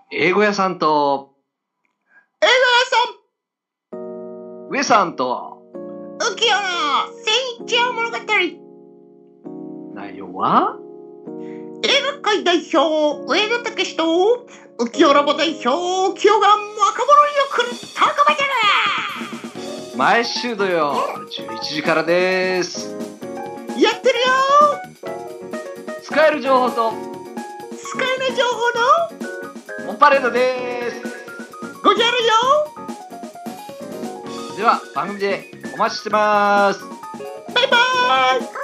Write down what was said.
英語屋さんと英語上さんと屋さん、浮世の千一夜物語。 内容は映画界代表、上野武と浮世ラボ代表、清が若者に送るタコバトル。 毎週土曜11時からです。 やってるよ。 使える情報と使えない情報のオンパレードです。 ごじゃるよ。 では番組でお待ちしてます。 バイバーイ。